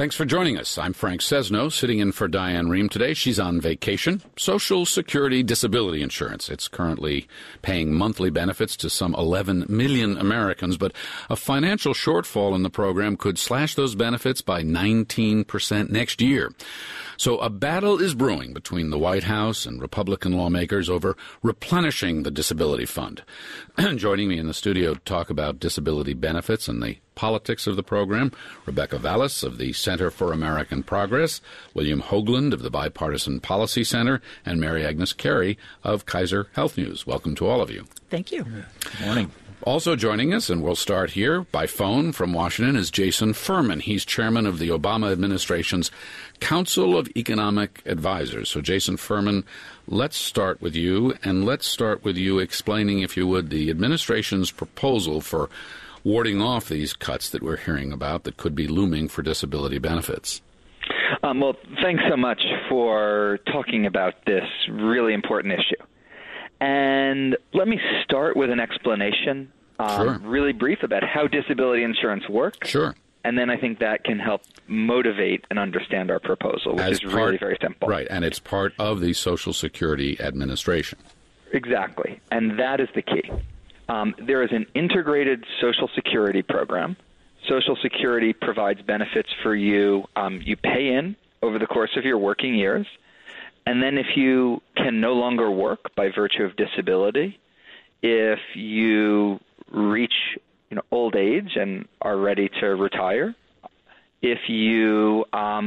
Thanks for joining us. I'm Frank Sesno, sitting in for Diane Rehm today. She's on vacation. Social Security disability insurance. It's currently paying monthly benefits to some 11 million Americans, but a financial shortfall in the program could slash those benefits by 19% next year. So a battle is brewing between the White House and Republican lawmakers over replenishing the disability fund. Joining me in the studio to talk about disability benefits and the politics of the program, Rebecca Vallis of the Center for American Progress, William Hoagland of the Bipartisan Policy Center, and Mary Agnes Carey of Kaiser Health News. Welcome to all of you. Thank you. Good morning. Also joining us, and we'll start here by phone from Washington, is Jason Furman. He's chairman of the Obama administration's Council of Economic Advisors. So, Jason Furman, let's start with you, and let's start with you explaining, if you would, the administration's proposal for warding off these cuts that we're hearing about that could be looming for disability benefits. Well, thanks so much for talking about this really important issue. And let me start with an explanation, really brief, about how disability insurance works. Sure. And then I think that can help motivate and understand our proposal, which is really very simple. Right, and it's part of the Social Security Administration. Exactly, and that is the key. There is an integrated Social Security program. Social Security provides benefits for you. You pay in over the course of your working years. And then if you can no longer work by virtue of disability, if you reach old age and are ready to retire, if you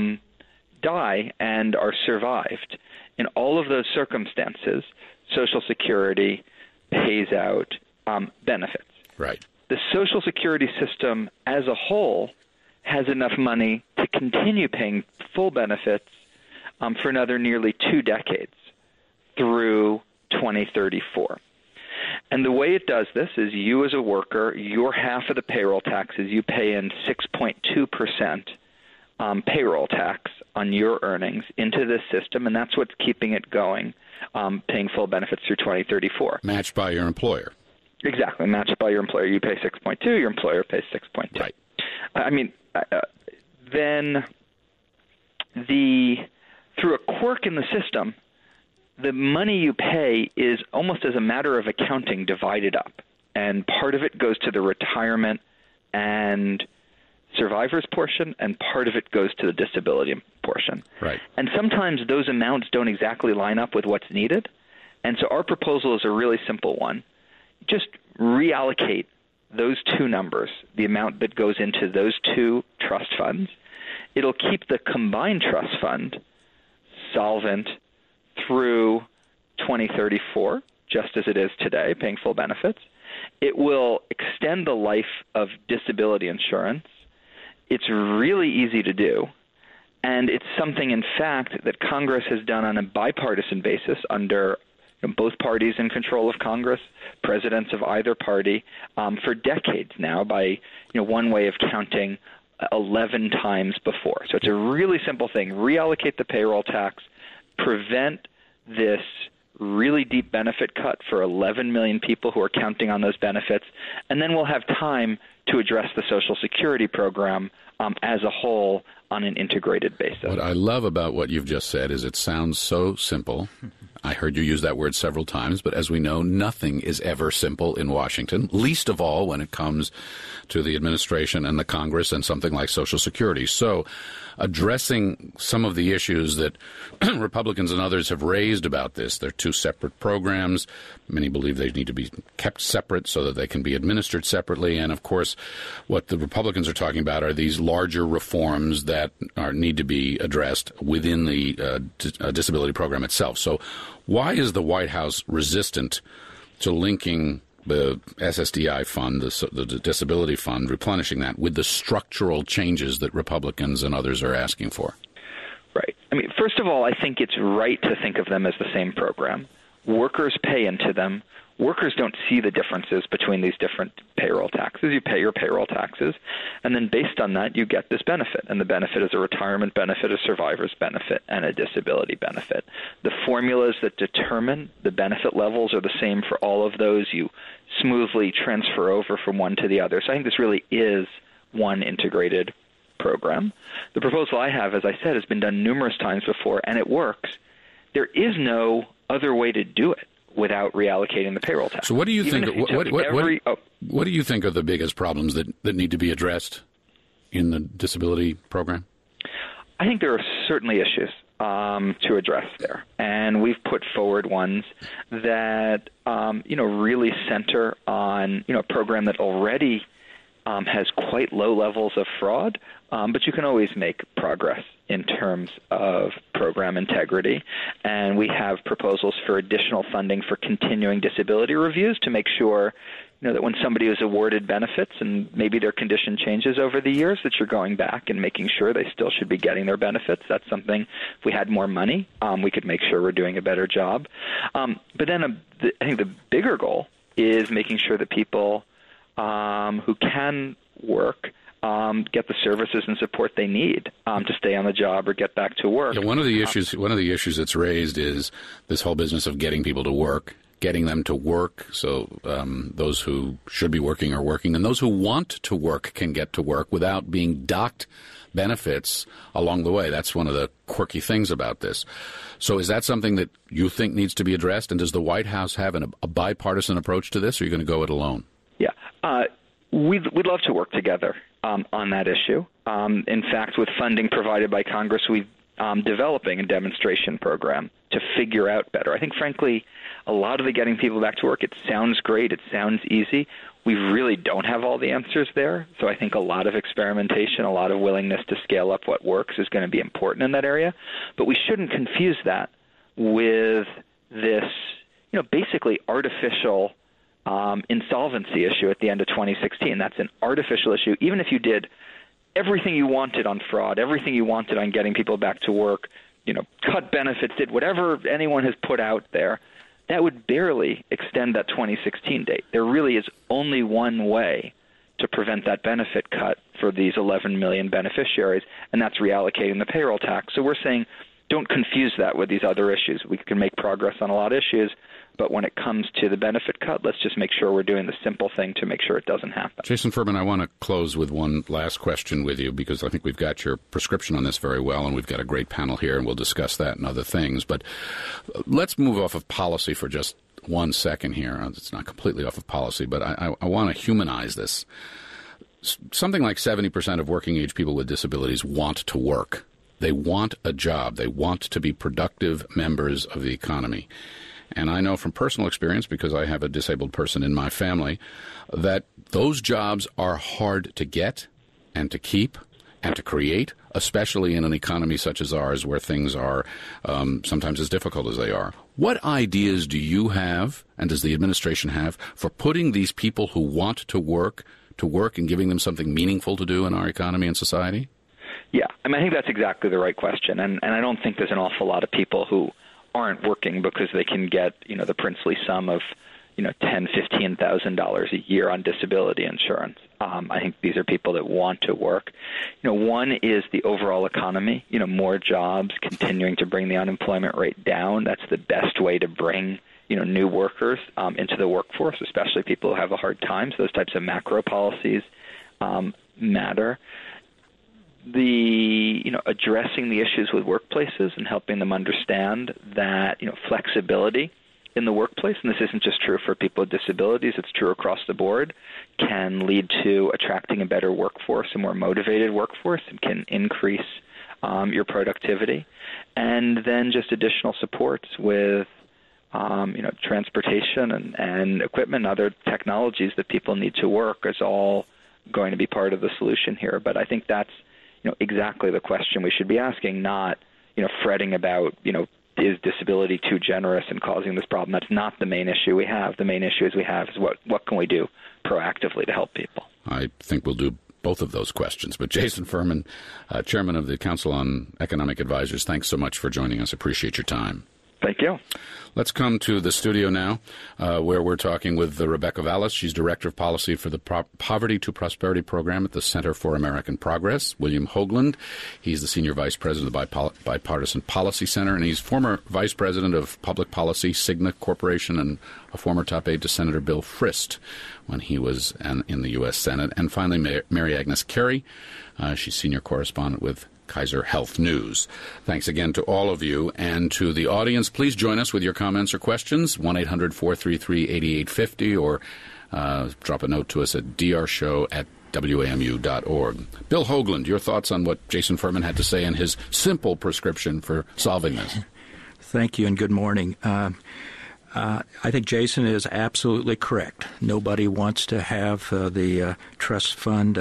die and are survived, in all of those circumstances, Social Security pays out benefits. Right. The Social Security system as a whole has enough money to continue paying full benefits for another nearly 2 decades through 2034. And the way it does this is you as a worker, your half of the payroll taxes, you pay in 6.2% payroll tax on your earnings into this system, and that's what's keeping it going, paying full benefits through 2034. Matched by your employer. Exactly, matched by your employer. You pay 6.2, your employer pays 6.2. Right. Then through a quirk in the system, the money you pay is almost as a matter of accounting divided up. And part of it goes to the retirement and survivors portion, and part of it goes to the disability portion. Right. And sometimes those amounts don't exactly line up with what's needed. And so our proposal is a really simple one. Just reallocate those two numbers, the amount that goes into those two trust funds. It'll keep the combined trust fund solvent through 2034, just as it is today, paying full benefits. It will extend the life of disability insurance. It's really easy to do, and it's something, in fact, that Congress has done on a bipartisan basis under both parties in control of Congress, presidents of either party, for decades now by one way of counting 11 times before. So it's a really simple thing. Reallocate the payroll tax, prevent this really deep benefit cut for 11 million people who are counting on those benefits, and then we'll have time to address the Social Security program as a whole on an integrated basis. What I love about what you've just said is it sounds so simple. I heard you use that word several times, but as we know, nothing is ever simple in Washington, least of all when it comes to the administration and the Congress and something like Social Security. So addressing some of the issues that Republicans and others have raised about this, they're two separate programs. Many believe they need to be kept separate so that they can be administered separately. And, of course, what the Republicans are talking about are these larger reforms that need to be addressed within the disability program itself. So why is the White House resistant to linking the SSDI fund, the disability fund, replenishing that with the structural changes that Republicans and others are asking for? Right. First of all, I think it's right to think of them as the same program. Workers pay into them. Workers don't see the differences between these different payroll taxes. You pay your payroll taxes, and then based on that, you get this benefit. And the benefit is a retirement benefit, a survivor's benefit, and a disability benefit. The formulas that determine the benefit levels are the same for all of those. You smoothly transfer over from one to the other. So I think this really is one integrated program. The proposal I have, as I said, has been done numerous times before, and it works. There is no other way to do it without reallocating the payroll tax. So what do you think? What do you think are the biggest problems that need to be addressed in the disability program? I think there are certainly issues to address there, and we've put forward ones that really center on a program that already has quite low levels of fraud, but you can always make progress in terms of program integrity. And we have proposals for additional funding for continuing disability reviews to make sure that when somebody is awarded benefits and maybe their condition changes over the years, that you're going back and making sure they still should be getting their benefits. That's something, if we had more money, we could make sure we're doing a better job. But then I think the bigger goal is making sure that people who can work get the services and support they need to stay on the job or get back to work. Yeah, one of the issues that's raised is this whole business of getting people to work, getting them to work, so those who should be working are working, and those who want to work can get to work without being docked benefits along the way. That's one of the quirky things about this. So is that something that you think needs to be addressed, and does the White House have a bipartisan approach to this, or are you going to go it alone? Yeah. We'd love to work together on that issue. In fact, with funding provided by Congress, we're developing a demonstration program to figure out better. I think, frankly, a lot of the getting people back to work, it sounds great, it sounds easy. We really don't have all the answers there. So I think a lot of experimentation, a lot of willingness to scale up what works is going to be important in that area. But we shouldn't confuse that with this, basically artificial insolvency issue at the end of 2016. That's an artificial issue. Even if you did everything you wanted on fraud, everything you wanted on getting people back to work, cut benefits, did whatever anyone has put out there, that would barely extend that 2016 date. There really is only one way to prevent that benefit cut for these 11 million beneficiaries, and that's reallocating the payroll tax. So we're saying don't confuse that with these other issues. We can make progress on a lot of issues, but when it comes to the benefit cut, let's just make sure we're doing the simple thing to make sure it doesn't happen. Jason Furman, I want to close with one last question with you, because I think we've got your prescription on this very well, and we've got a great panel here, and we'll discuss that and other things. But let's move off of policy for just 1 second here. It's not completely off of policy, but I want to humanize this. Something like 70% of working-age people with disabilities want to work. They want a job. They want to be productive members of the economy. And I know from personal experience, because I have a disabled person in my family, that those jobs are hard to get and to keep and to create, especially in an economy such as ours, where things are sometimes as difficult as they are. What ideas do you have, and does the administration have, for putting these people who want to work and giving them something meaningful to do in our economy and society? Yeah, I think that's exactly the right question. And I don't think there's an awful lot of people who aren't working because they can get, the princely sum of, $10,000, $15,000 a year on disability insurance. I think these are people that want to work. One is the overall economy, more jobs, continuing to bring the unemployment rate down. That's the best way to bring, new workers into the workforce, especially people who have a hard time. So those types of macro policies matter. Addressing the issues with workplaces and helping them understand that, flexibility in the workplace, and this isn't just true for people with disabilities, it's true across the board, can lead to attracting a better workforce, a more motivated workforce, and can increase your productivity. And then just additional supports with, transportation and equipment and other technologies that people need to work is all going to be part of the solution here. But I think that's exactly the question we should be asking, not, fretting about, is disability too generous and causing this problem? That's not the main issue we have. The main issue we have is what can we do proactively to help people? I think we'll do both of those questions. But Jason Furman, Chairman of the Council on Economic Advisors, thanks so much for joining us. Appreciate your time. Thank you. Let's come to the studio now, where we're talking with Rebecca Vallis. She's Director of Policy for the Poverty to Prosperity Program at the Center for American Progress. William Hoagland, he's the Senior Vice President of the Bipartisan Policy Center, and he's former Vice President of Public Policy, Cigna Corporation, and a former top aide to Senator Bill Frist when he was in the U.S. Senate. And finally, Mary Agnes Carey. She's Senior Correspondent with Kaiser Health News. Thanks again to all of you, and to the audience. Please join us with your comments or questions, 1-800-433-8850, or drop a note to us at drshow@wamu.org. Bill Hoagland, your thoughts on what Jason Furman had to say in his simple prescription for solving this? Thank you, and good morning. I think Jason is absolutely correct. Nobody wants to have the trust fund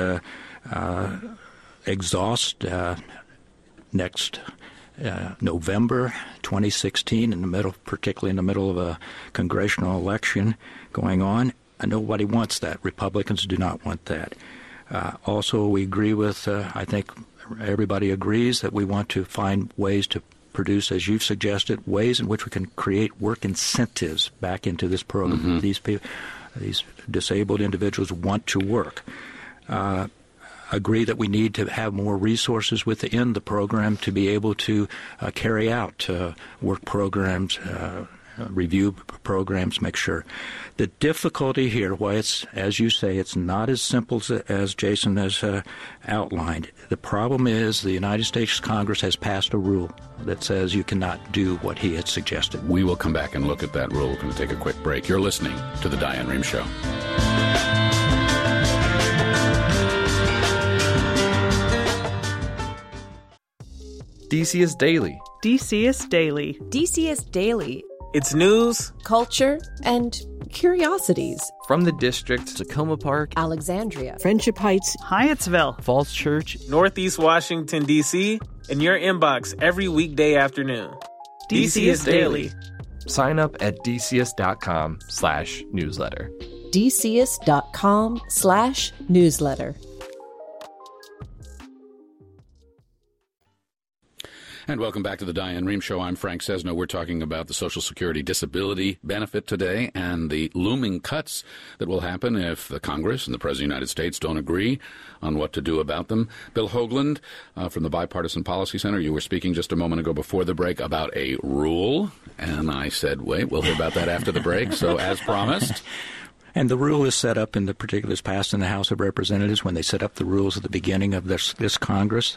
exhaust next November 2016, particularly in the middle of a congressional election going on. Nobody wants that. Republicans do not want that. Also, we agree with, I think everybody agrees that we want to find ways to produce, as you've suggested, ways in which we can create work incentives back into this program. Mm-hmm. These disabled individuals want to work. Agree that we need to have more resources within the program to be able to carry out work programs, review programs, make sure. The difficulty here, why it's, as you say, it's not as simple as Jason has outlined. The problem is the United States Congress has passed a rule that says you cannot do what he had suggested. We will come back and look at that rule. We're going to take a quick break. You're listening to The Diane Rehm Show. DCS Daily. DCS Daily. DCS Daily. It's news, culture, and curiosities. From the district, Tacoma Park, Alexandria, Friendship Heights, Hyattsville, Falls Church, Northeast Washington, D.C., in your inbox every weekday afternoon. DCS Daily. Sign up at dcs.com/newsletter. dcs.com/newsletter. And welcome back to the Diane Rehm Show. I'm Frank Sesno. We're talking about the Social Security disability benefit today and the looming cuts that will happen if the Congress and the President of the United States don't agree on what to do about them. Bill Hoagland from the Bipartisan Policy Center, you were speaking just a moment ago before the break about a rule, and I said, wait, we'll hear about that after the break. So as promised... And the rule is set up in the particulars passed in the House of Representatives when they set up the rules at the beginning of this Congress.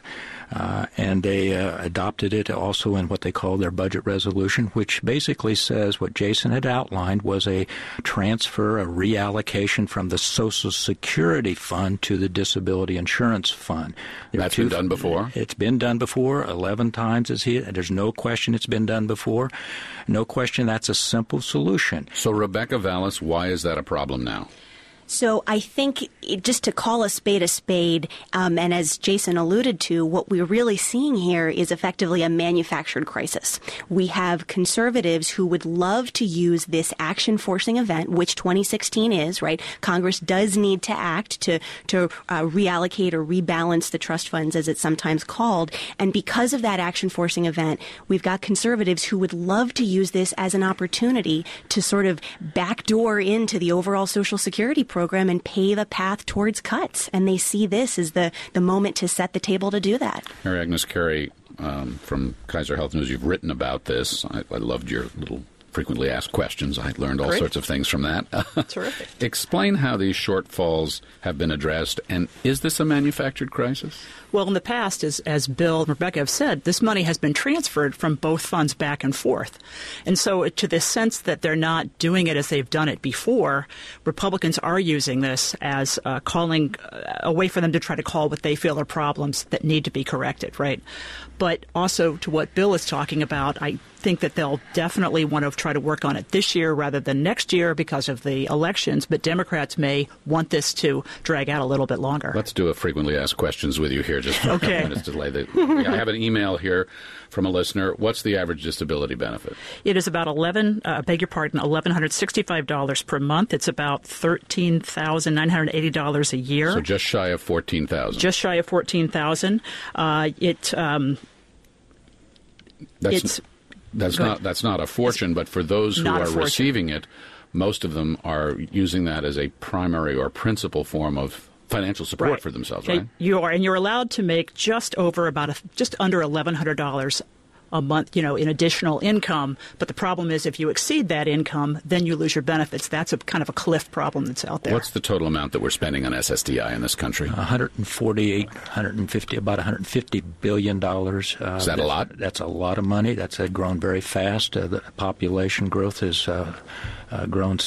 And they adopted it also in what they call their budget resolution, which basically says what Jason had outlined was a transfer, a reallocation from the Social Security Fund to the Disability Insurance Fund. That's been done before? It's been done before 11 times. There's no question it's been done before. No question that's a simple solution. So, Rebecca Vallis, why is that a problem now? So I think just to call a spade, and as Jason alluded to, what we're really seeing here is effectively a manufactured crisis. We have conservatives who would love to use this action-forcing event, which 2016 is, right? Congress does need to act to reallocate or rebalance the trust funds, as it's sometimes called. And because of that action-forcing event, we've got conservatives who would love to use this as an opportunity to sort of backdoor into the overall Social Security program and pave a path towards cuts. And they see this as the moment to set the table to do that. Mary Agnes Carey from Kaiser Health News, you've written about this. I loved your little frequently asked questions. I learned all sorts of things from that. Terrific. Explain how these shortfalls have been addressed, and is this a manufactured crisis? Well, in the past, as Bill and Rebecca have said, this money has been transferred from both funds back and forth. And so to the sense that they're not doing it as they've done it before, Republicans are using this as calling a way for them to try to call what they feel are problems that need to be corrected, right? But also to what Bill is talking about, I think that they'll definitely want to try to work on it this year rather than next year because of the elections, but Democrats may want this to drag out a little bit longer. Let's do a frequently asked questions with you here just for a couple minutes to delay the... I have an email here from a listener. What's the average disability benefit? It is about $1,165 per month. It's about $13,980 a year. So just shy of $14,000. Just shy of $14,000. That's not a fortune, but for those who are receiving it, most of them are using that as a primary or principal form of financial support for themselves, right? You're allowed to make just under $1,100 a month, in additional income. But the problem is if you exceed that income, then you lose your benefits. That's a kind of a cliff problem that's out there. What's the total amount that we're spending on SSDI in this country? About $150 billion. Is that a lot? That's a lot of money. That's grown very fast. The population growth has grown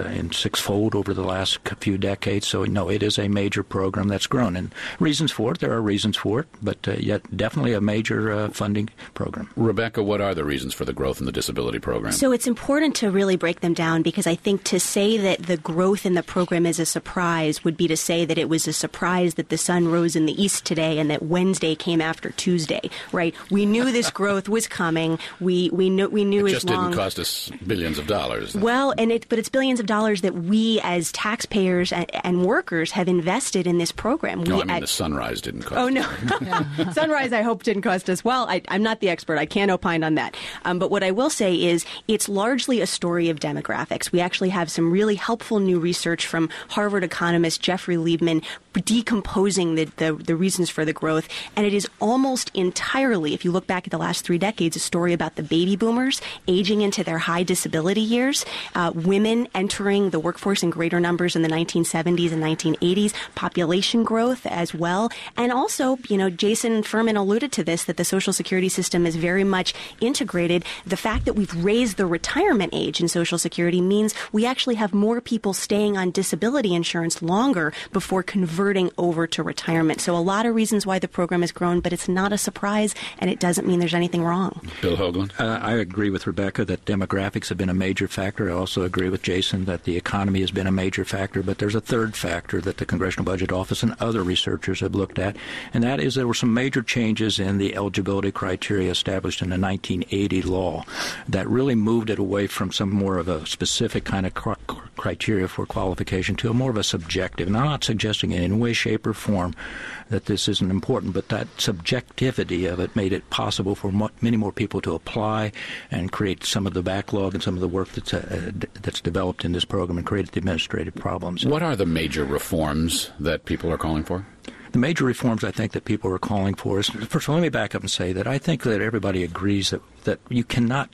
sixfold over the last few decades. So, no, it is a major program that's grown. And there are reasons for it, but yet definitely a major funding program. Rebecca, what are the reasons for the growth in the disability program? So it's important to really break them down, because I think to say that the growth in the program is a surprise would be to say that it was a surprise that the sun rose in the east today and that Wednesday came after Tuesday, right? We knew this growth was coming. We knew it just didn't cost us billions of dollars. Well, but it's billions of dollars that we as taxpayers and workers have invested in this program. The Sunrise didn't cost us. Oh, no. Sunrise, I hope, didn't cost us. Well, I'm not the expert. I can't opine on that. But what I will say is it's largely a story of demographics. We actually have some really helpful new research from Harvard economist Jeffrey Liebman decomposing the reasons for the growth. And it is almost entirely, if you look back at the last 3 decades, a story about the baby boomers aging into their high disability years, women entering the workforce in greater numbers in the 1970s and 1980s, population growth as well. And also, Jason Furman alluded to this, that the Social Security system is very much integrated. The fact that we've raised the retirement age in Social Security means we actually have more people staying on disability insurance longer before converting over to retirement. So a lot of reasons why the program has grown, but it's not a surprise, and it doesn't mean there's anything wrong. Bill Hoagland? I agree with Rebecca that demographics have been a major factor. I also agree with Jason that the economy has been a major factor, but there's a third factor that the Congressional Budget Office and other researchers have looked at, and that is there were some major changes in the eligibility criteria established in the 1980 law that really moved it away from some more of a specific kind of criteria for qualification to a more of a subjective. And I'm not suggesting in any way, shape, or form that this isn't important, but that subjectivity of it made it possible for many more people to apply and create some of the backlog and some of the work that's developed in this program and created the administrative problems. What are the major reforms that people are calling for? The major reforms I think that people are calling for is, first of all, let me back up and say that I think that everybody agrees that you cannot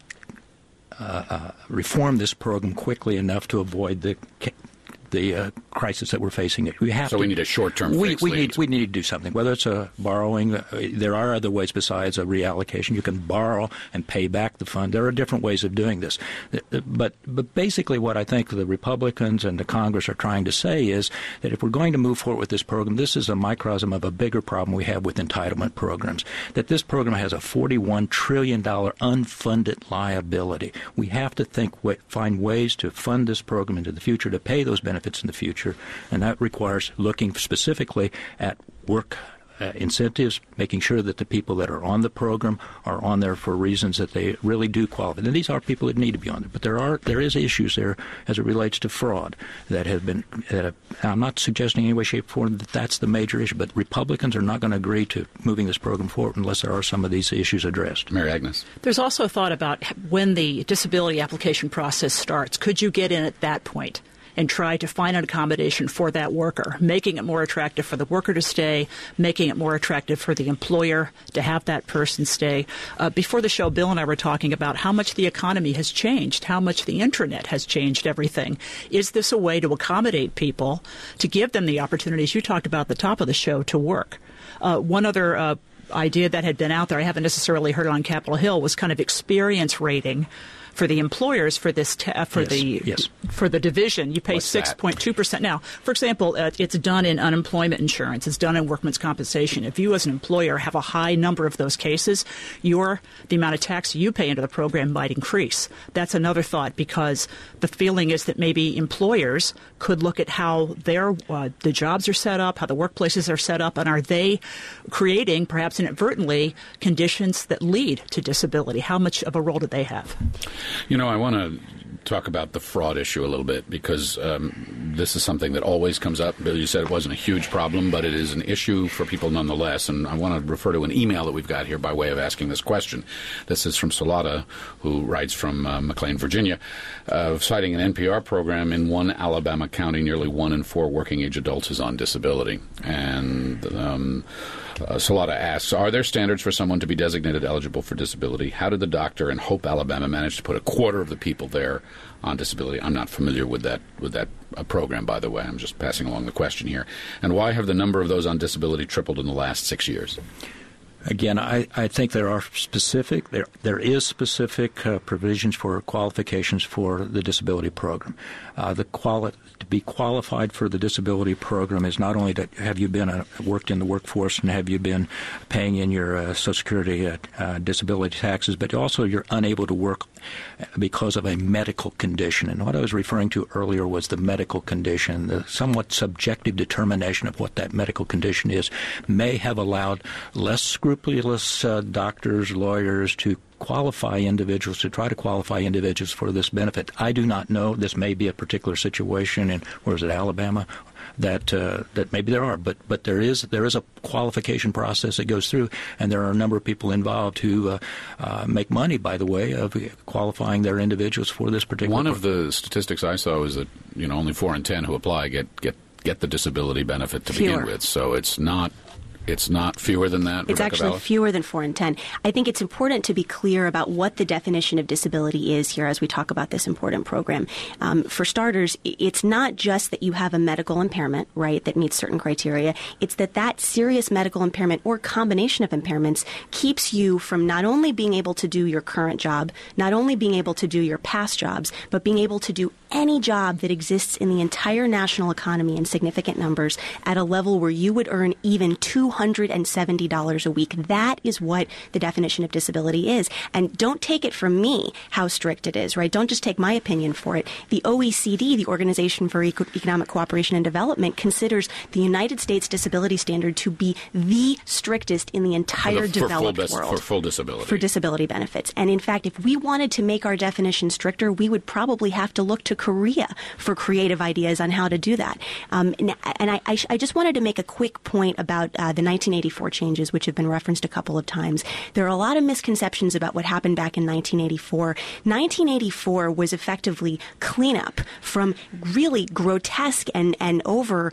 reform this program quickly enough to avoid the crisis that we're facing. We need a short-term fix. We need to do something. Whether it's borrowing, there are other ways besides a reallocation. You can borrow and pay back the fund. There are different ways of doing this. But basically what I think the Republicans and the Congress are trying to say is that if we're going to move forward with this program, this is a microcosm of a bigger problem we have with entitlement programs, that this program has a $41 trillion unfunded liability. We have to find ways to fund this program into the future, to pay those benefits in the future, and that requires looking specifically at work incentives, making sure that the people that are on the program are on there for reasons that they really do qualify. And these are people that need to be on there, but there is issues there as it relates to fraud that have been. I'm not suggesting in any way, shape, or form that that's the major issue, but Republicans are not going to agree to moving this program forward unless there are some of these issues addressed. Mary Agnes. There's also thought about when the disability application process starts. Could you get in at that point and try to find an accommodation for that worker, making it more attractive for the worker to stay, making it more attractive for the employer to have that person stay. Before the show, Bill and I were talking about how much the economy has changed, how much the Internet has changed everything. Is this a way to accommodate people, to give them the opportunities you talked about at the top of the show to work? One other idea that had been out there, I haven't necessarily heard on Capitol Hill, was kind of experience rating for the employers for this for the division. You pay 6.2%. Now, for example, it's done in unemployment insurance. It's done in workman's compensation. If you as an employer have a high number of those cases, the amount of tax you pay into the program might increase. That's another thought, because the feeling is that maybe employers could look at how the jobs are set up, how the workplaces are set up, and are they creating, perhaps inadvertently, conditions that lead to disability? How much of a role do they have? I want to talk about the fraud issue a little bit, because this is something that always comes up. Bill, you said it wasn't a huge problem, but it is an issue for people nonetheless. And I want to refer to an email that we've got here by way of asking this question. This is from Salata, who writes from McLean, Virginia, citing an NPR program in one Alabama county, nearly 1 in 4 working-age adults is on disability. And Salata asks, are there standards for someone to be designated eligible for disability? How did the doctor in Hope, Alabama manage to put a quarter of the people there on disability? I'm not familiar with that program, by the way. I'm just passing along the question here. And why have the number of those on disability tripled in the last 6 years? Again, I think there is specific provisions for qualifications for the disability program. To be qualified for the disability program is not only to have you been worked in the workforce and have you been paying in your Social Security disability taxes, but also you're unable to work because of a medical condition. And what I was referring to earlier was the medical condition. The somewhat subjective determination of what that medical condition is may have allowed less scrupulous doctors, lawyers to try to qualify individuals for this benefit. I do not know. This may be a particular situation in, Alabama, that maybe there are, but there is a qualification process that goes through, and there are a number of people involved who make money, by the way, of qualifying their individuals for this particular. One of the statistics I saw is that only 4 in 10 who apply get the disability benefit to begin with. So it's not fewer than that, It's Rebecca actually Ballas? fewer than 4 in 10. I think it's important to be clear about what the definition of disability is here as we talk about this important program. For starters, it's not just that you have a medical impairment, right, that meets certain criteria. It's that serious medical impairment or combination of impairments keeps you from not only being able to do your current job, not only being able to do your past jobs, but being able to do any job that exists in the entire national economy in significant numbers at a level where you would earn even $270 a week. That is what the definition of disability is. And don't take it from me how strict it is, right? Don't just take my opinion for it. The OECD, the Organization for Economic Cooperation and Development, considers the United States disability standard to be the strictest in the entire developed world. For full disability. For disability benefits. And in fact, if we wanted to make our definition stricter, we would probably have to look to Korea for creative ideas on how to do that. And I just wanted to make a quick point about the 1984 changes, which have been referenced a couple of times. There are a lot of misconceptions about what happened back in 1984. 1984 was effectively cleanup from really grotesque and overly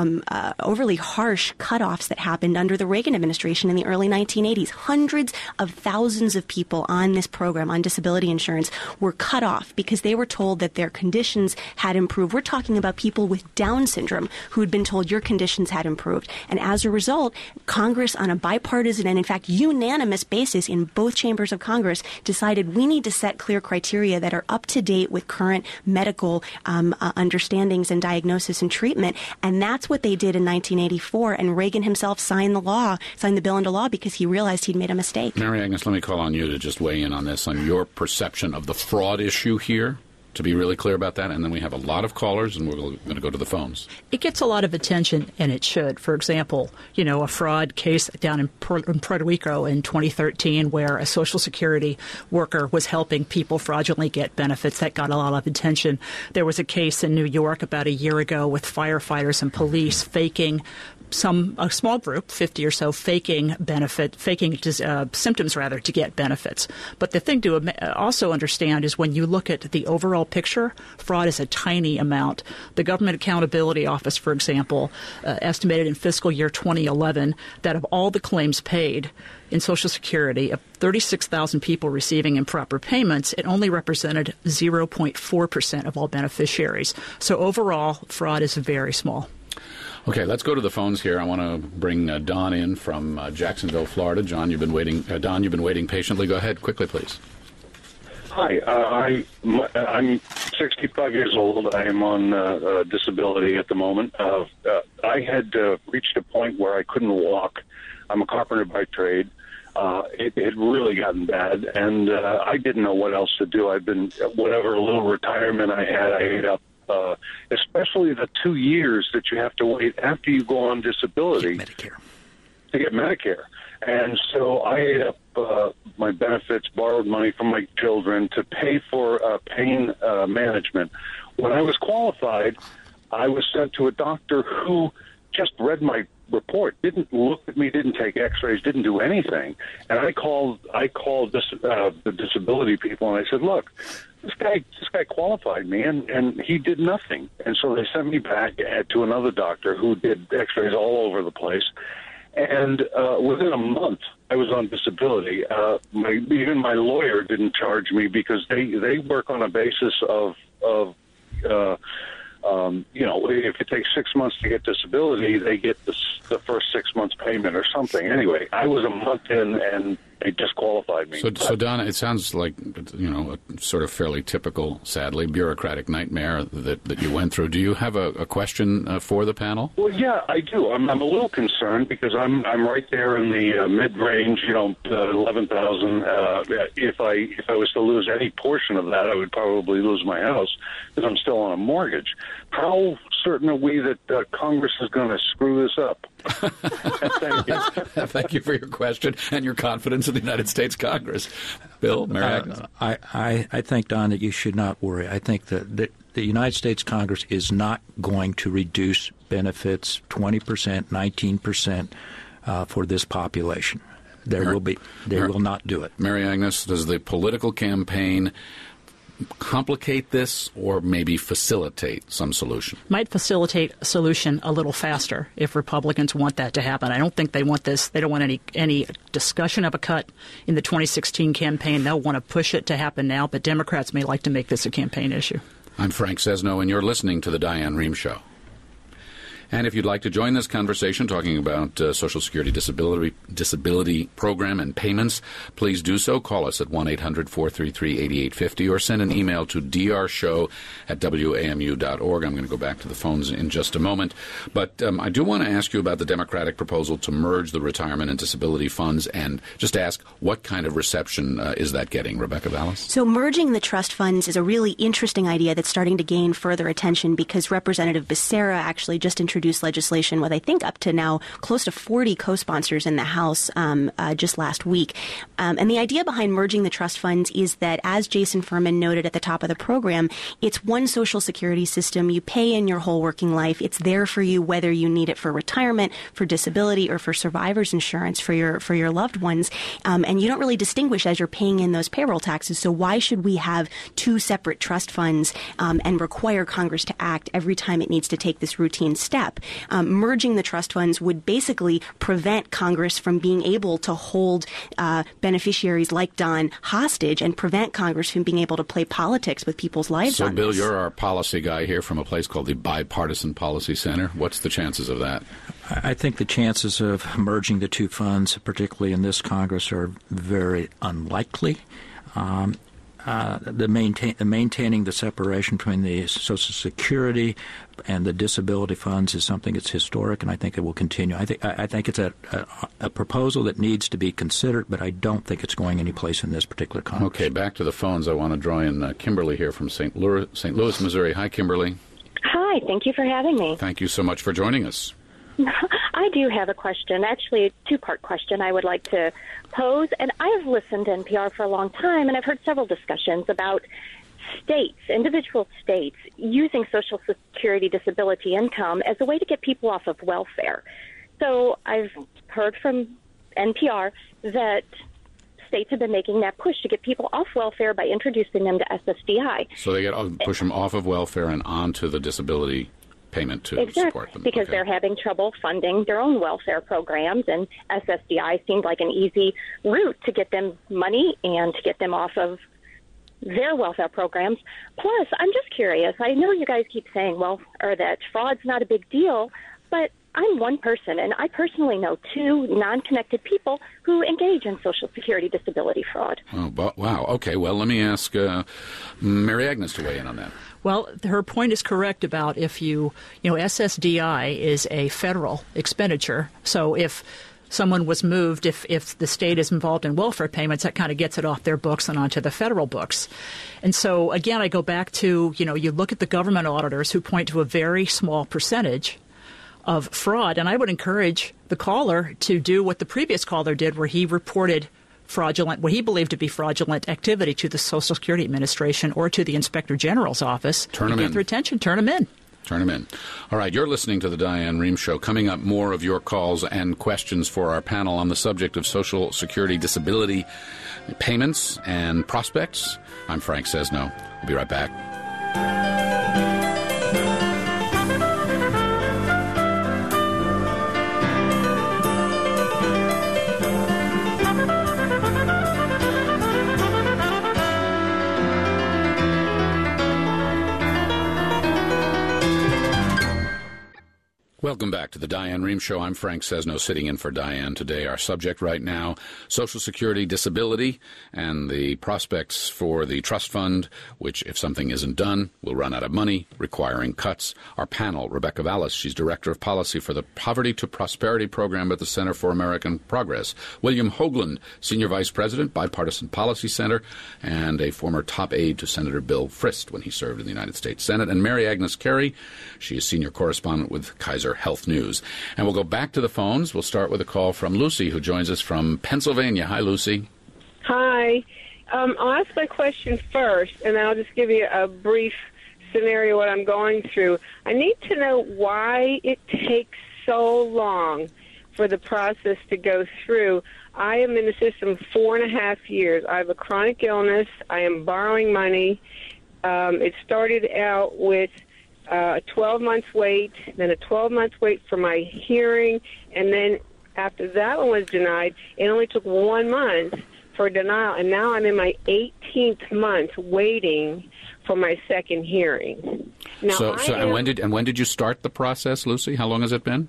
harsh cutoffs that happened under the Reagan administration in the early 1980s. Hundreds of thousands of people on this program, on disability insurance, were cut off because they were told that their conditions had improved. We're talking about people with Down syndrome who had been told your conditions had improved. And as a result, Congress, on a bipartisan and, in fact, unanimous basis in both chambers of Congress, decided we need to set clear criteria that are up to date with current medical understandings and diagnosis and treatment. And that's what they did in 1984. And Reagan himself signed the bill into law because he realized he'd made a mistake. Mary Agnes, let me call on you to just weigh in on this, on your perception of the fraud issue here, to be really clear about that. And then we have a lot of callers, and we're going to go to the phones. It gets a lot of attention, and it should. For example, a fraud case down in Puerto Rico in 2013 where a Social Security worker was helping people fraudulently get benefits. That got a lot of attention. There was a case in New York about a year ago with firefighters and police faking a small group, 50 or so, faking symptoms to get benefits. But the thing to also understand is when you look at the overall picture, fraud is a tiny amount. The Government Accountability Office, for example, estimated in fiscal year 2011 that of all the claims paid in Social Security, of 36,000 people receiving improper payments, it only represented 0.4% of all beneficiaries. So overall, fraud is very small. Okay, let's go to the phones here. I want to bring Don in from Jacksonville, Florida. Don, you've been waiting patiently. Go ahead, quickly, please. Hi, I'm 65 years old. I am on disability at the moment. I had reached a point where I couldn't walk. I'm a carpenter by trade. It had really gotten bad, and I didn't know what else to do. I've been, whatever little retirement I had, I ate up. Especially the 2 years that you have to wait after you go on disability to get Medicare. And so I ate up my benefits, borrowed money from my children to pay for pain management. When I was qualified, I was sent to a doctor who just read my report, didn't look at me, didn't take x-rays, didn't do anything. And I called the disability people, and I said, look, this guy qualified me, and he did nothing. And so they sent me back to another doctor who did x-rays all over the place. And within a month, I was on disability. Even my lawyer didn't charge me because they work on a basis of if it takes 6 months to get disability, they get the first 6 months payment or something. Anyway, I was a month in, and they disqualified me. So Donna, it sounds like, a sort of fairly typical, sadly, bureaucratic nightmare that you went through. Do you have a question for the panel? Well, yeah, I do. I'm a little concerned because I'm right there in the mid-range, 11,000. If I was to lose any portion of that, I would probably lose my house because I'm still on a mortgage. How certain are we that Congress is going to screw this up? Thank you. Thank you for your question and your confidence in the United States Congress. Bill, Mary Agnes? I think, Don, that you should not worry. I think that the United States Congress is not going to reduce benefits 20%, 19% for this population. They will not do it. Mary Agnes, does the political campaign complicate this or maybe facilitate some solution? Might facilitate a solution a little faster if Republicans want that to happen. I don't think they want this. They don't want any discussion of a cut in the 2016 campaign. They'll want to push it to happen now, but Democrats may like to make this a campaign issue. I'm Frank Sesno, and you're listening to The Diane Rehm Show. And if you'd like to join this conversation talking about Social Security disability program and payments, please do so. Call us at 1-800-433-8850 or send an email to drshow@wamu.org. I'm going to go back to the phones in just a moment. But I do want to ask you about the Democratic proposal to merge the retirement and disability funds and just ask what kind of reception is that getting, Rebecca Vallis? So merging the trust funds is a really interesting idea that's starting to gain further attention because Representative Becerra actually just introduced legislation with, I think, up to now close to 40 co-sponsors in the House just last week. And the idea behind merging the trust funds is that, as Jason Furman noted at the top of the program, it's one Social Security system. You pay in your whole working life. It's there for you whether you need it for retirement, for disability, or for survivor's insurance for your loved ones. And you don't really distinguish as you're paying in those payroll taxes. So why should we have two separate trust funds and require Congress to act every time it needs to take this routine step? Merging the trust funds would basically prevent Congress from being able to hold beneficiaries like Don hostage and prevent Congress from being able to play politics with people's lives on Bill, this. You're our policy guy here from a place called the Bipartisan Policy Center. What's the chances of that? I think the chances of merging the two funds, particularly in this Congress, are very unlikely. Maintaining the separation between the Social Security and the disability funds is something that's historic, and I think it will continue. I think it's a proposal that needs to be considered, but I don't think it's going anyplace in this particular Congress. Okay, back to the phones. I want to draw in Kimberly here from St. Louis, Missouri. Hi, Kimberly. Hi, thank you for having me. Thank you so much for joining us. I do have a question, actually a two-part question I would like to pose. And I've listened to NPR for a long time, and I've heard several discussions about states, individual states, using Social Security disability income as a way to get people off of welfare. So I've heard from NPR that states have been making that push to get people off welfare by introducing them to SSDI. So they push them off of welfare and onto the disability payment to support them. Because they're having trouble funding their own welfare programs, and SSDI seemed like an easy route to get them money and to get them off of their welfare programs. Plus, I'm just curious. I know you guys keep saying, that fraud's not a big deal, but I'm one person, and I personally know two non-connected people who engage in Social Security disability fraud. Oh, wow. Okay, well, let me ask Mary Agnes to weigh in on that. Well, her point is correct about if SSDI is a federal expenditure. So if someone was moved, if the state is involved in welfare payments, that kind of gets it off their books and onto the federal books. And so, again, I go back to, you look at the government auditors who point to a very small percentage of fraud. And I would encourage the caller to do what the previous caller did, where he reported what he believed to be fraudulent activity to the Social Security Administration or to the Inspector General's office. Turn them get in. their attention. Turn them in. Turn them in. All right, you're listening to the Diane Rehm Show. Coming up, more of your calls and questions for our panel on the subject of Social Security disability payments and prospects. I'm Frank Sesno. We'll be right back. Welcome back to the Diane Rehm Show. I'm Frank Sesno, sitting in for Diane today. Our subject right now, Social Security disability and the prospects for the trust fund, which, if something isn't done, will run out of money, requiring cuts. Our panel, Rebecca Vallis, she's Director of Policy for the Poverty to Prosperity Program at the Center for American Progress. William Hoagland, Senior Vice President, Bipartisan Policy Center, and a former top aide to Senator Bill Frist when he served in the United States Senate. And Mary Agnes Carey, she is Senior Correspondent with Kaiser Health News. And we'll go back to the phones. We'll start with a call from Lucy, who joins us from Pennsylvania. Hi, Lucy. Hi. I'll ask my question first, and then I'll just give you a brief scenario what I'm going through. I need to know why it takes so long for the process to go through. I am in the system 4.5 years. I have a chronic illness. I am borrowing money. It started out with a 12-month wait, then a 12-month wait for my hearing, and then after that one was denied, it only took 1 month for denial, and now I'm in my 18th month waiting for my second hearing. Now, and when did you start the process, Lucy? How long has it been?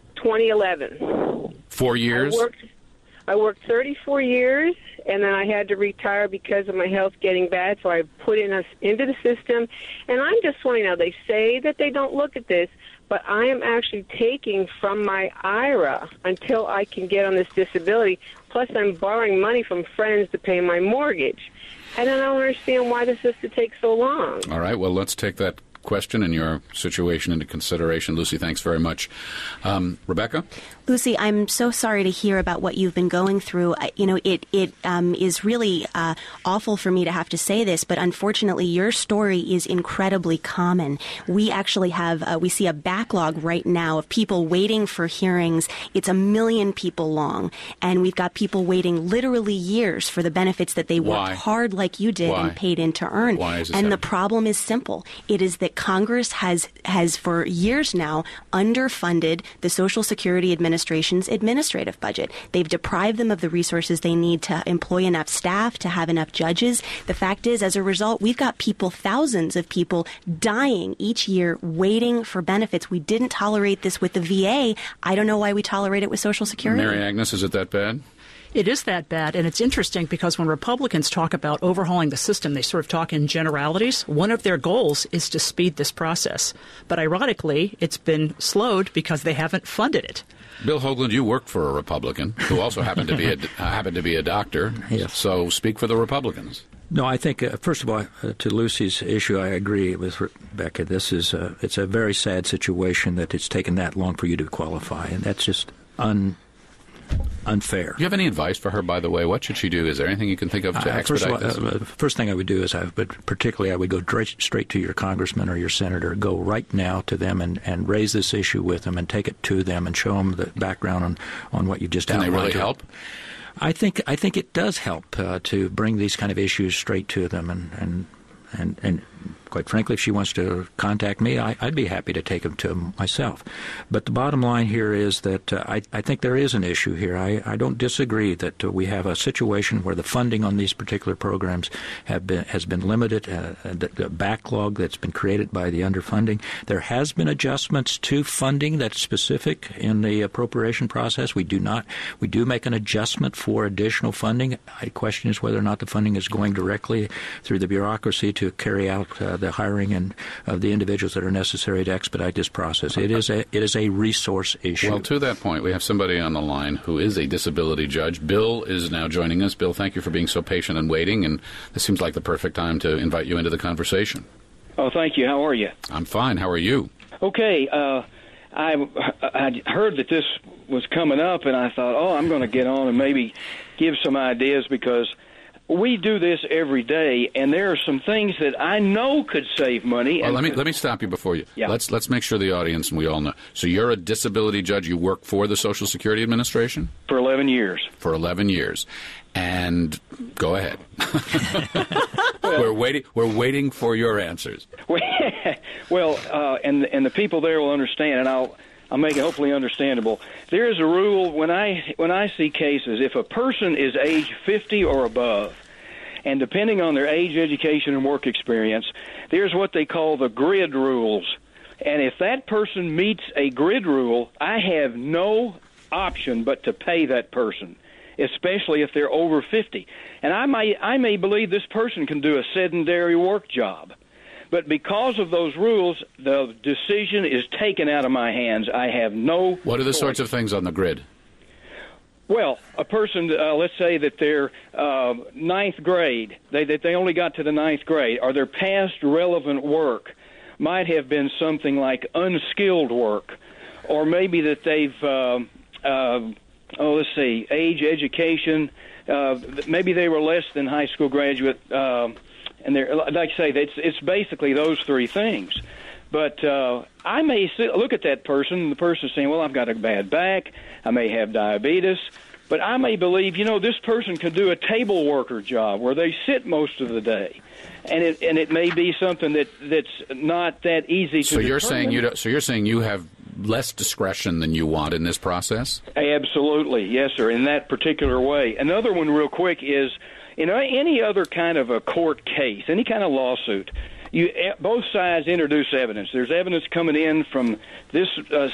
2011. 4 years? I worked 34 years, and then I had to retire because of my health getting bad, so I put into the system. And I'm just wondering now, they say that they don't look at this, but I am actually taking from my IRA until I can get on this disability, plus I'm borrowing money from friends to pay my mortgage. And I don't understand why this has to take so long. All right, well, let's take that question and your situation into consideration. Lucy, thanks very much. Rebecca? Lucy, I'm so sorry to hear about what you've been going through. It is really awful for me to have to say this, but unfortunately, your story is incredibly common. We actually have, we see a backlog right now of people waiting for hearings. It's 1 million people long, and we've got people waiting literally years for the benefits that they worked hard like you did and paid in to earn. Why is this and the problem is simple. It is that Congress has for years now underfunded the Social Security Administration's administrative budget. They've deprived them of the resources they need to employ enough staff, to have enough judges. The fact is, as a result, we've got people, thousands of people, dying each year waiting for benefits. We didn't tolerate this with the VA. I don't know why we tolerate it with Social Security. Mary Agnes, is it that bad? It is that bad, and it's interesting because when Republicans talk about overhauling the system, they sort of talk in generalities. One of their goals is to speed this process. But ironically, it's been slowed because they haven't funded it. Bill Hoagland, you worked for a Republican who also happened to be a doctor. Yes. So speak for the Republicans. No, I think, first of all, to Lucy's issue, I agree with Rebecca. This is it's a very sad situation that it's taken that long for you to qualify, and that's just unfair. Do you have any advice for her, by the way? What should she do? Is there anything you can think of to expedite this? First thing I would do is, I would go straight to your congressman or your senator, go right now to them and raise this issue with them and take it to them and show them the background on what you've just outlined. Can they really help? I think it does help to bring these kind of issues straight to them and quite frankly, if she wants to contact me, I'd be happy to take them to myself. But the bottom line here is that I think there is an issue here. I don't disagree that we have a situation where the funding on these particular programs has been limited, the backlog that's been created by the underfunding. There has been adjustments to funding that's specific in the appropriation process. We do make an adjustment for additional funding. The question is whether or not the funding is going directly through the bureaucracy to carry out the hiring of the individuals that are necessary to expedite this process. It is a resource issue. Well, to that point, we have somebody on the line who is a disability judge. Bill is now joining us. Bill, thank you for being so patient and waiting, and this seems like the perfect time to invite you into the conversation. Oh, thank you. How are you? I'm fine. How are you? Okay. I heard that this was coming up, and I thought, I'm going to get on and maybe give some ideas, because we do this every day, and there are some things that I know could save money. Well, let me stop you before you. Yeah. Let's make sure the audience and we all know. So you're a disability judge. You work for the Social Security Administration? For 11 years. For 11 years. And go ahead. We're waiting for your answers. Well, and the people there will understand, and I'll make it hopefully understandable. There is a rule when I see cases, if a person is age 50 or above, and depending on their age, education, and work experience, there's what they call the grid rules. And if that person meets a grid rule, I have no option but to pay that person, especially if they're over 50. And I may believe this person can do a sedentary work job. But because of those rules, the decision is taken out of my hands. I have no What are the choice. sorts of things on the grid? Well, a person, let's say that they're ninth grade, that they only got to the ninth grade, or their past relevant work might have been something like unskilled work, or maybe that they've, let's see, age, education, maybe they were less than high school graduate, and they're, like I say, it's basically those three things. But I may look at that person, and the person's saying, well, I've got a bad back, I may have diabetes, but I may believe, this person could do a table worker job where they sit most of the day. And it may be something that's not that easy to determine. So you're saying you have less discretion than you want in this process? Absolutely, yes, sir, in that particular way. Another one real quick is, any other kind of a court case, any kind of lawsuit, both sides introduce evidence. There's evidence coming in from this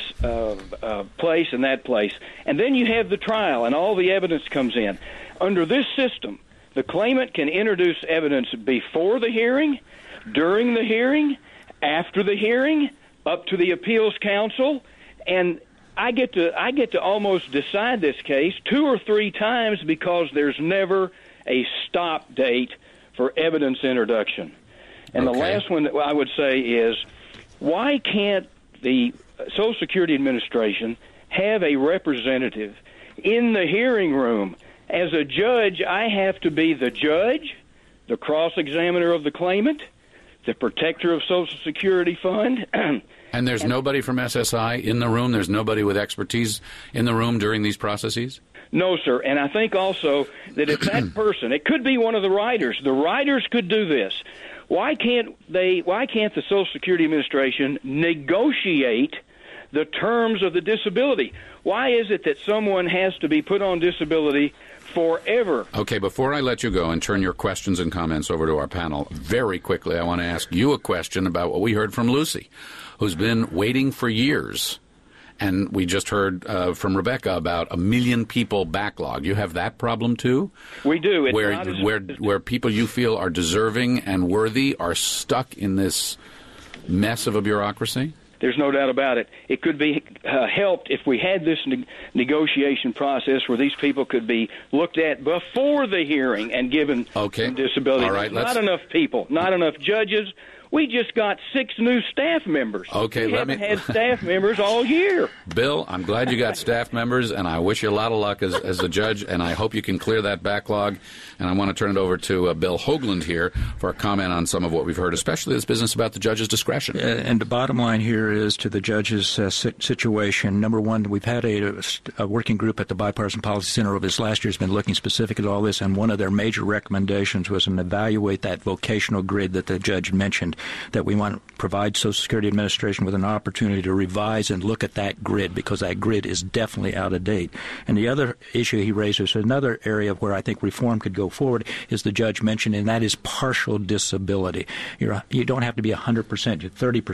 place and that place, and then you have the trial, and all the evidence comes in. Under this system, the claimant can introduce evidence before the hearing, during the hearing, after the hearing, up to the appeals council, and I get to almost decide this case 2 or 3 times because there's never a stop date for evidence introduction. And the last one that I would say is, why can't the Social Security Administration have a representative in the hearing room? As a judge, I have to be the judge, the cross-examiner of the claimant, the protector of Social Security Fund. And there's nobody from SSI in the room? There's nobody with expertise in the room during these processes? No, sir. And I think also that if that person, it could be one of the writers could do this. Why can't the Social Security Administration negotiate the terms of the disability? Why is it that someone has to be put on disability forever? Okay, before I let you go and turn your questions and comments over to our panel, very quickly I want to ask you a question about what we heard from Lucy, who's been waiting for years. And we just heard from Rebecca about 1 million people backlog. You have that problem too? We do. It's where people you feel are deserving and worthy are stuck in this mess of a bureaucracy? There's no doubt about it. It could be helped if we had this negotiation process where these people could be looked at before the hearing and given some disability. All right, not enough people, not enough judges. We just got 6 new staff members. Okay, we haven't had staff members all year. Bill, I'm glad you got staff members, and I wish you a lot of luck as a judge, and I hope you can clear that backlog. And I want to turn it over to Bill Hoagland here for a comment on some of what we've heard, especially this business about the judge's discretion. And the bottom line here is to the judge's situation. Number one, we've had a working group at the Bipartisan Policy Center over this last year has been looking specific at all this, and one of their major recommendations was to evaluate that vocational grid that the judge mentioned, that we want to provide Social Security Administration with an opportunity to revise and look at that grid, because that grid is definitely out of date. And the other issue he raised is another area where I think reform could go forward, is the judge mentioned, and that is partial disability. You don't have to be 100%, 30%,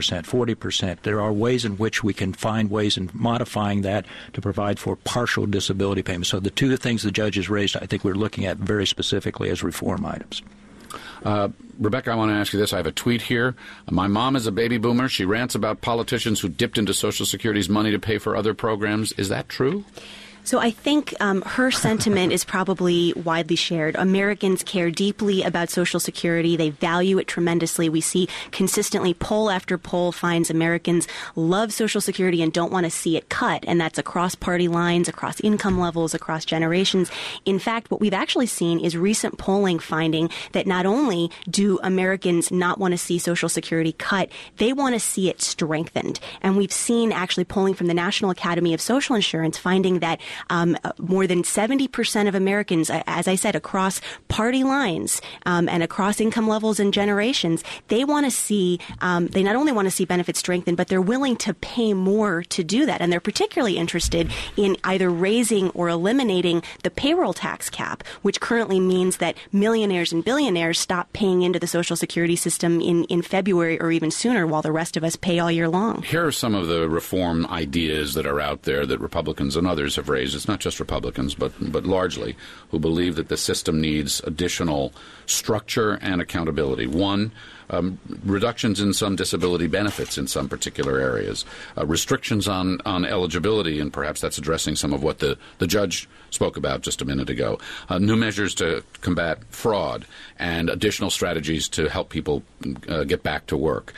40%. There are ways in which we can find ways in modifying that to provide for partial disability payments. So the two things the judge has raised, I think we're looking at very specifically as reform items. Rebecca, I want to ask you this. I have a tweet here. My mom is a baby boomer. She rants about politicians who dipped into Social Security's money to pay for other programs. Is that true? So I think her sentiment is probably widely shared. Americans care deeply about Social Security. They value it tremendously. We see consistently poll after poll finds Americans love Social Security and don't want to see it cut. And that's across party lines, across income levels, across generations. In fact, what we've actually seen is recent polling finding that not only do Americans not want to see Social Security cut, they want to see it strengthened. And we've seen actually polling from the National Academy of Social Insurance finding that more than 70% of Americans, as I said, across party lines and across income levels and generations, they want to see, they not only want to see benefits strengthened, but they're willing to pay more to do that. And they're particularly interested in either raising or eliminating the payroll tax cap, which currently means that millionaires and billionaires stop paying into the Social Security system in February or even sooner, while the rest of us pay all year long. Here are some of the reform ideas that are out there that Republicans and others have raised. It's not just Republicans, but largely, who believe that the system needs additional structure and accountability. One, reductions in some disability benefits in some particular areas, restrictions on eligibility, and perhaps that's addressing some of what the judge spoke about just a minute ago, new measures to combat fraud, and additional strategies to help people get back to work.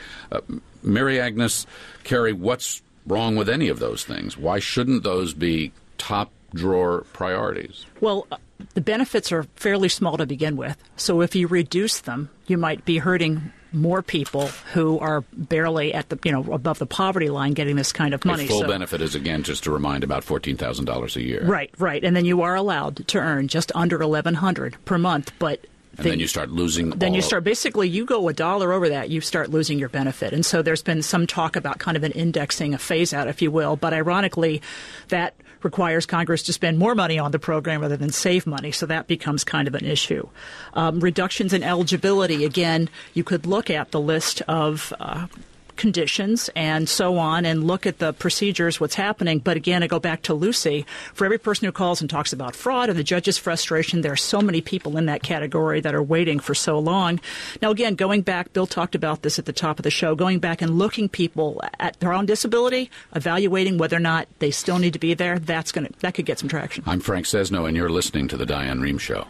Mary Agnes Carey, what's wrong with any of those things? Why shouldn't those be top drawer priorities? Well, the benefits are fairly small to begin with. So if you reduce them, you might be hurting more people who are barely at the, above the poverty line getting this kind of money. A full benefit is, again, just to remind, about $14,000 a year. Right. And then you are allowed to earn just under $1,100 per month, but then you start losing. Then you start, basically, you go $1 over that, you start losing your benefit. And so there's been some talk about kind of an indexing, a phase out, if you will. But ironically, that requires Congress to spend more money on the program rather than save money. So that becomes kind of an issue. Reductions in eligibility. Again, you could look at the list of conditions and so on and look at the procedures, what's happening. But again, I go back to Lucy. For every person who calls and talks about fraud or the judge's frustration, there are so many people in that category that are waiting for so long. Now, again, going back, Bill talked about this at the top of the show, going back and looking people at their own disability, evaluating whether or not they still need to be there, that could get some traction. I'm Frank Sesno, and you're listening to The Diane Rehm Show.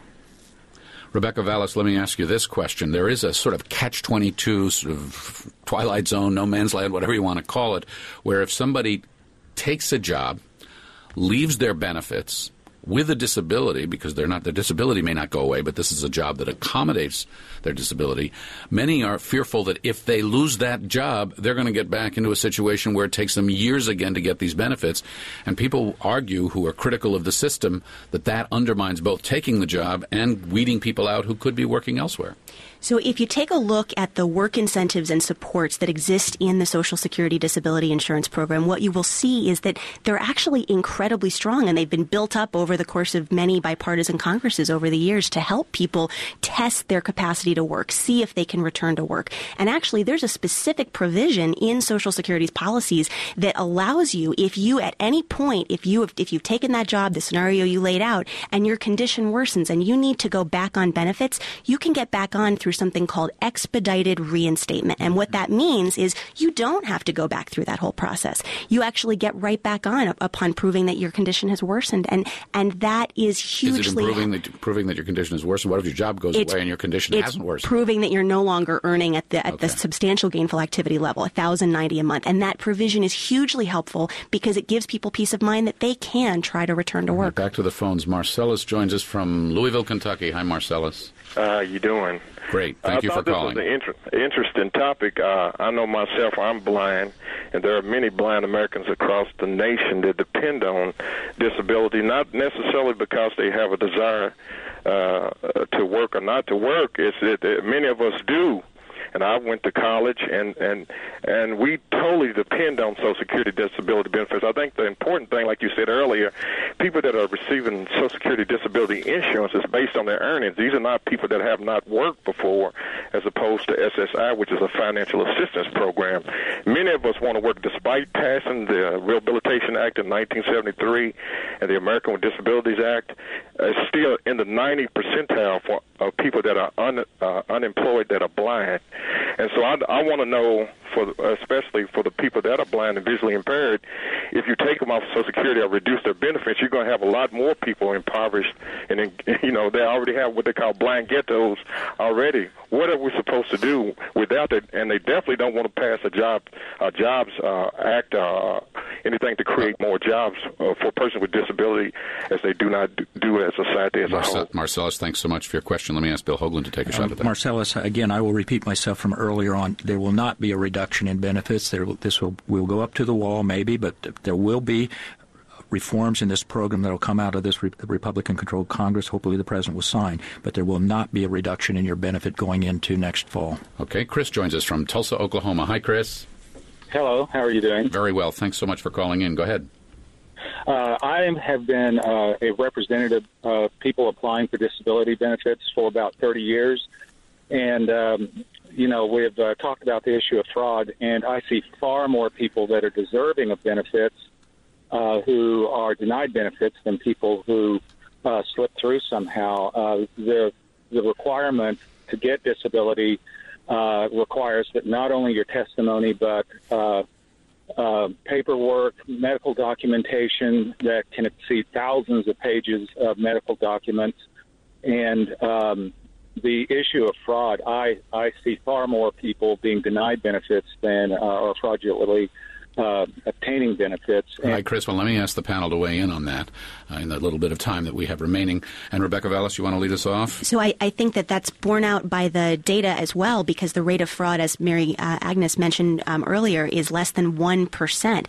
Rebecca Vallis, let me ask you this question. There is a sort of catch-22, sort of twilight zone, no man's land, whatever you want to call it, where if somebody takes a job, leaves their benefits with a disability, because their disability may not go away, but this is a job that accommodates their disability, many are fearful that if they lose that job, they're going to get back into a situation where it takes them years again to get these benefits. And people argue, who are critical of the system, that undermines both taking the job and weeding people out who could be working elsewhere. So if you take a look at the work incentives and supports that exist in the Social Security Disability Insurance Program, what you will see is that they're actually incredibly strong, and they've been built up over the course of many bipartisan Congresses over the years to help people test their capacity to work, see if they can return to work. And actually, there's a specific provision in Social Security's policies that allows you, if you at any point, if you've taken that job, the scenario you laid out, and your condition worsens and you need to go back on benefits, you can get back on through something called expedited reinstatement. And what that means is you don't have to go back through that whole process. You actually get right back on upon proving that your condition has worsened. And that is hugely... Is it proving that your condition has worsened? What if your job goes away and your condition hasn't worsened? It's proving that you're no longer earning at the substantial gainful activity level, $1,090 a month. And that provision is hugely helpful because it gives people peace of mind that they can try to return to work. Back to the phones. Marcellus joins us from Louisville, Kentucky. Hi, Marcellus. How you doing? Great. Thank you for calling. This is an interesting topic. I know myself, I'm blind, and there are many blind Americans across the nation that depend on disability, not necessarily because they have a desire to work or not to work. It's that many of us do. And I went to college, and we totally depend on Social Security disability benefits. I think the important thing, like you said earlier, people that are receiving Social Security disability insurance is based on their earnings. These are not people that have not worked before, as opposed to SSI, which is a financial assistance program. Many of us want to work despite passing the Rehabilitation Act in 1973 and the American with Disabilities Act. It's still in the 90th percentile of people that are unemployed that are blind. And so I want to know especially for the people that are blind and visually impaired. If you take them off Social Security or reduce their benefits, you're going to have a lot more people impoverished, and they already have what they call blind ghettos already. What are we supposed to do without it? And they definitely don't want to pass a Jobs Act, anything to create more jobs for persons with disability, as they do not do as a society as a whole. Marcellus, thanks so much for your question. Let me ask Bill Hoagland to take a shot at that. Marcellus, again, I will repeat myself from earlier on. There will not be a reduction in benefits. We'll go up to the wall maybe, but there will be reforms in this program that will come out of this Republican-controlled Congress. Hopefully the president will sign. But there will not be a reduction in your benefit going into next fall. Okay. Chris joins us from Tulsa, Oklahoma. Hi, Chris. Hello. How are you doing? Very well. Thanks so much for calling in. Go ahead. I have been a representative of people applying for disability benefits for about 30 years. And, we've talked about the issue of fraud, and I see far more people that are deserving of benefits who are denied benefits than people who slip through somehow. The requirement to get disability requires that not only your testimony, but paperwork, medical documentation that can exceed thousands of pages of medical documents. And the issue of fraud, I see far more people being denied benefits than or fraudulently obtaining benefits. All right, Chris, well, let me ask the panel to weigh in on that in the little bit of time that we have remaining. And Rebecca Vallis, you want to lead us off? So I think that's borne out by the data as well, because the rate of fraud, as Mary Agnes mentioned earlier, is less than 1%.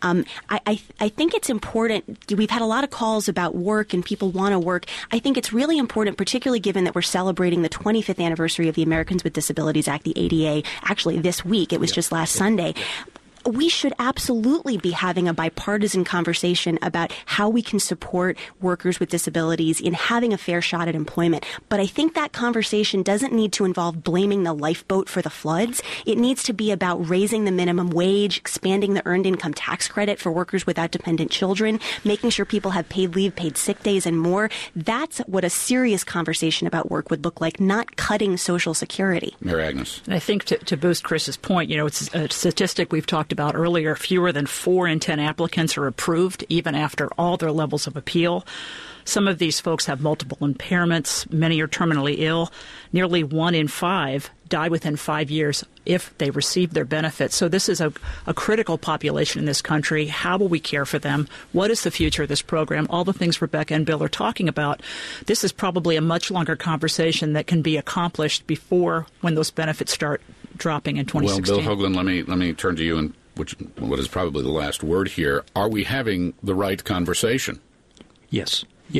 I think it's important. We've had a lot of calls about work and people want to work. I think it's really important, particularly given that we're celebrating the 25th anniversary of the Americans with Disabilities Act, the ADA, actually this week. It was just last Sunday. We should absolutely be having a bipartisan conversation about how we can support workers with disabilities in having a fair shot at employment. But I think that conversation doesn't need to involve blaming the lifeboat for the floods. It needs to be about raising the minimum wage, expanding the earned income tax credit for workers without dependent children, making sure people have paid leave, paid sick days, and more. That's what a serious conversation about work would look like, not cutting Social Security. Mary Agnes. And I think to boost Chris's point, it's a statistic we've talked about earlier. Fewer than 4 in 10 applicants are approved, even after all their levels of appeal. Some of these folks have multiple impairments. Many are terminally ill. Nearly 1 in 5 die within 5 years if they receive their benefits. So this is a critical population in this country. How will we care for them? What is the future of this program? All the things Rebecca and Bill are talking about. This is probably a much longer conversation that can be accomplished before when those benefits start dropping in 2016. Well, Bill Hoagland, let me turn to you, and what is probably the last word here. Are we having the right conversation? Yes,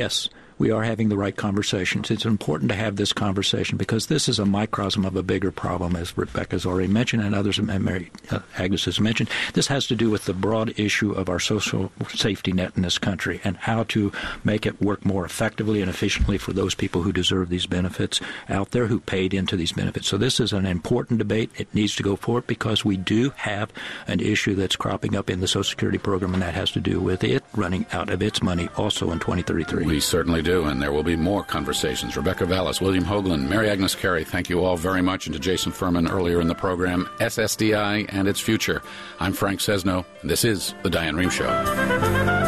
we are having the right conversations. It's important to have this conversation because this is a microcosm of a bigger problem, as Rebecca's already mentioned and others, and Mary Agnes has mentioned. This has to do with the broad issue of our social safety net in this country and how to make it work more effectively and efficiently for those people who deserve these benefits out there, who paid into these benefits. So this is an important debate. It needs to go forward because we do have an issue that's cropping up in the Social Security program, and that has to do with it running out of its money also in 2033. We certainly do, and there will be more conversations. Rebecca Vallis, William Hoagland, Mary Agnes Carey, thank you all very much, and to Jason Furman earlier in the program, SSDI and its future. I'm Frank Sesno, and this is The Diane Rehm Show.